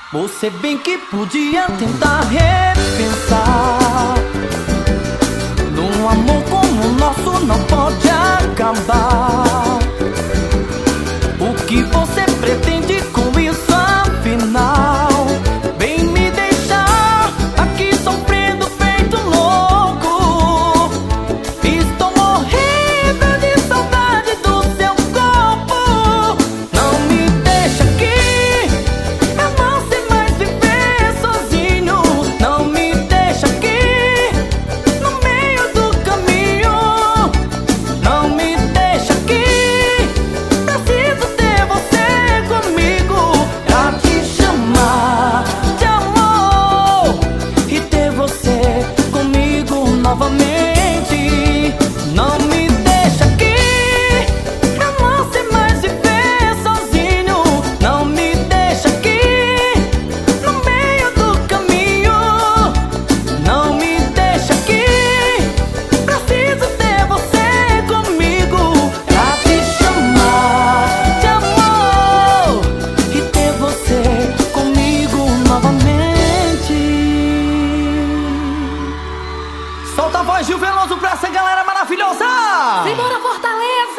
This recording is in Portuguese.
Você bem que podia tentar repensar. Num amor como o nosso não pode acabar. O que você pretende com isso afinal? Vem me deixar aqui sofrendo feito louco. Estou morrendo de saudade do seu corpo. Não me deixa aqui, eu não sei mais viver sozinho. Não me deixa aqui, no meio do caminho. Não me deixa aqui, preciso ter você comigo pra te chamar de amor e ter você comigo novamente. Não me deixa aqui, eu não sei mais viver sozinho. Não me deixa aqui, no meio do caminho. Não me deixa aqui, preciso ter você comigo pra te chamar de amor e ter você comigo novamente. Solta a voz, Gil Veloso, pra essa galera maravilhosa! Simbora, Fortaleza!